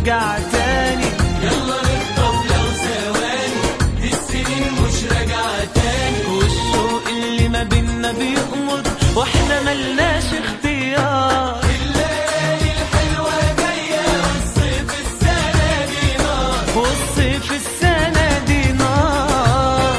راجعة تاني. يلا نخطف لو ثواني، دي السنين مش راجعة تاني. والشوق اللي ما بينا بيأمر واحنا ملناش اختيار. الليالي الحلوة جاية والصيف السنة دي نار، والصيف السنة دي نار.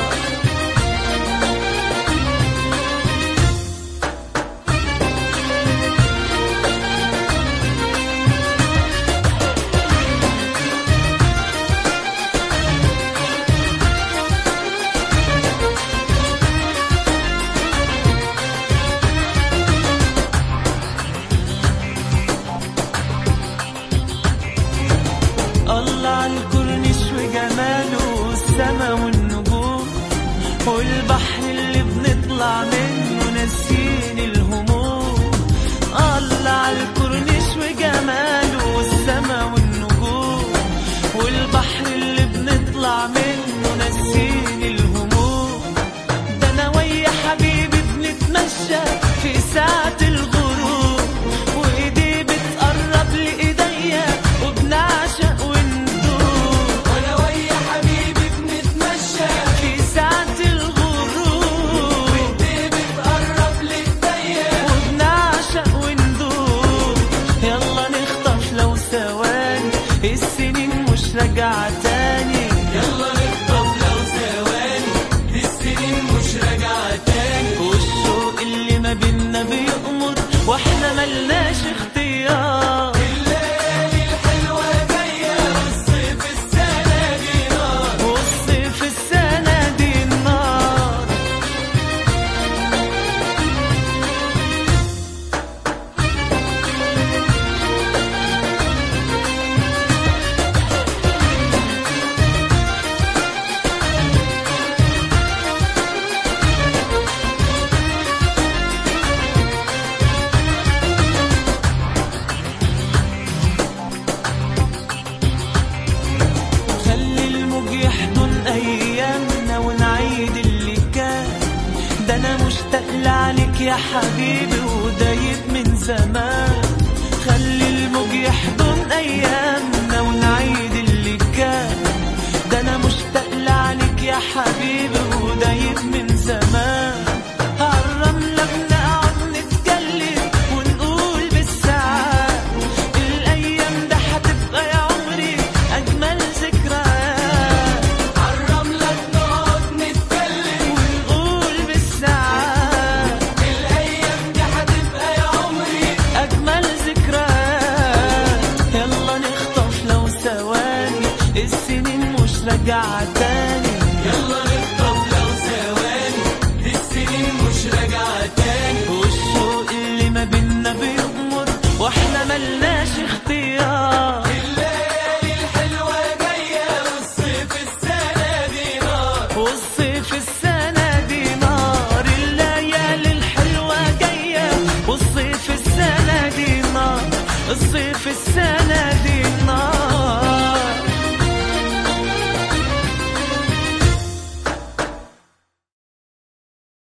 الله عالكورنيش وجماله والسما والنجوم والبحر اللي بنطلع منه ناسيين الهموم. الله عالكورنيش وجماله والسما والنجوم والبحر اللي بنطلع منه ناسيين الهموم. ده انا ويا حبيبي بنتمشى في ساعة الغروب وايدي بتقرب لايديا وبنعشق وندوب. وانا ويا حبيبي بنتمشى في ساعة الغروب وايدي بتقرب لإيديا وبنعشق وندوب. يلا نخطف لو ثواني، السنين مش راجعة تاني. يلا نخطف لو ثواني، دي السنين مش راجعة تاني. والشوق اللي ما بينا بيأمر واحنا ملناش اختيار. الليالي الحلوة جاية والصيف السنة دي نار، والصيف السنة دي النار. خلي الموج يحضن ايامنا ونعيد اللي كان. ده انا مشتاق لعليك يا حبيبي ودايب من زمان. خلي الموج يحضن ايامنا ونعيد اللي كان. ده انا مشتاق لعليك يا حبيبي ودايب من زمان. هالرملة بنقعد نتكلم ونقول بالساعات الايام ده هتبقى يا عمري اجمل ذكريات. عالرملة بنقعد نتكلم ونقول بالساعات الأيام دي هتبقى يا عمري اجمل ذكريات. يلا نخطف لو ثواني، السنين مش راجعة تاني. يلا نخطف لو ثواني، دي السنين مش راجعة تاني.